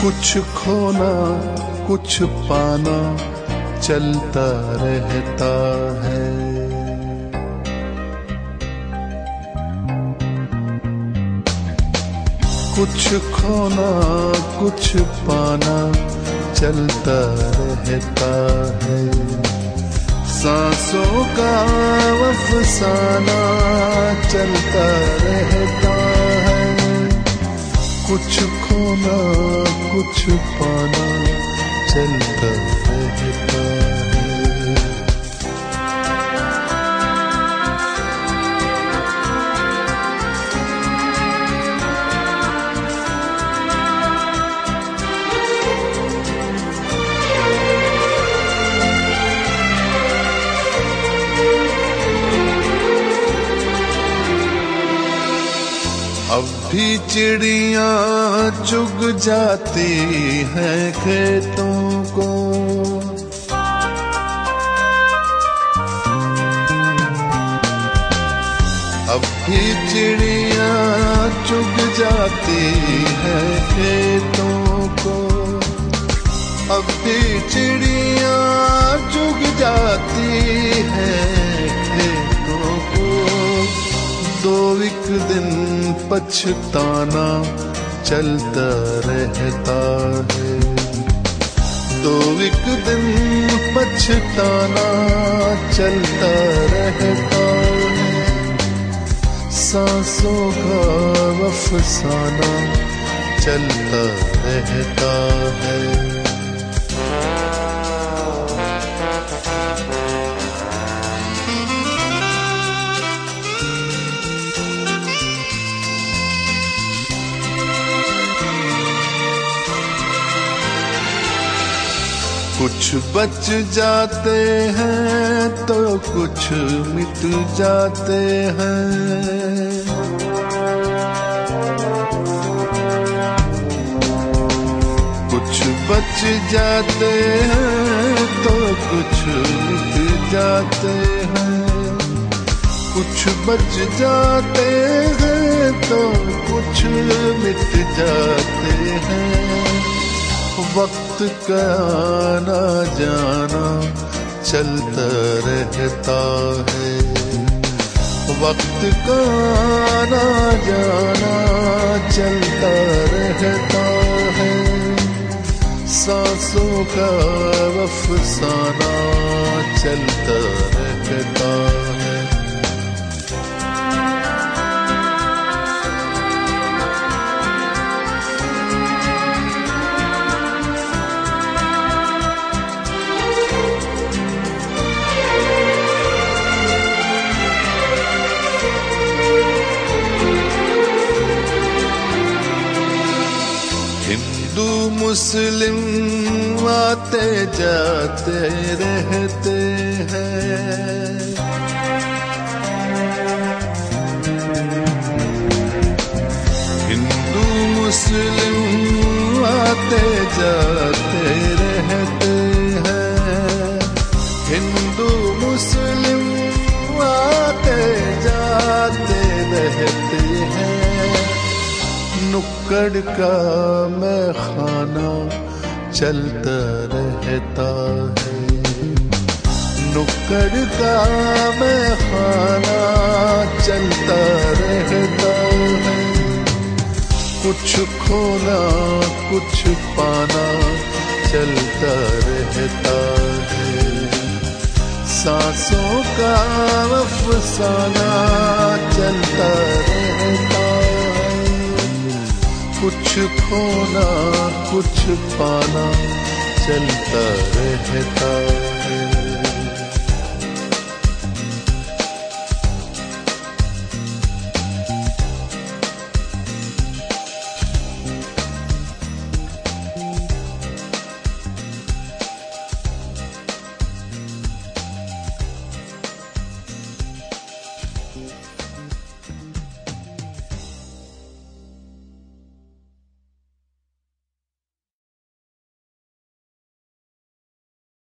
कुछ खोना कुछ पाना चलता रहता है। कुछ खोना कुछ पाना चलता रहता है। सांसों का अफसाना चलता रहता है। कुछ खोना कुछ पाना चलता रहता है। अब भी चिड़ियां चुग जाती हैं खेतों को। अब भी चिड़ियां चुग जाती हैं खेतों को। अब भी चिड़ियां चुग जाती हैं खेतों को। दो एक दिन पछताना चलता रहता है। दो एक दिन पछताना चलता रहता है। सांसों का अफसाना चलता रहता है। कुछ बच जाते हैं तो कुछ मिट जाते हैं। कुछ बच जाते हैं तो कुछ मिट जाते हैं। कुछ बच जाते हैं तो कुछ मिट जाते हैं। वक्त का आना जाना चलता रहता है। वक्त का आना जाना चलता रहता है। सांसों का अफसाना चलता रहता है। हिंदू मुस्लिम आते जाते रहते हैं। हिंदू मुस्लिम आते जाते रहते हैं। हिंदू मुस्लिम आते जाते रहते हैं। नुक्कड़ का मैखाना चलता रहता है। नुक्कड़ का मैखाना चलता रहता है। कुछ खोना कुछ पाना चलता रहता है। सांसों का अफसाना चलता रहता है। कुछ खोना कुछ पाना चलता रहता है।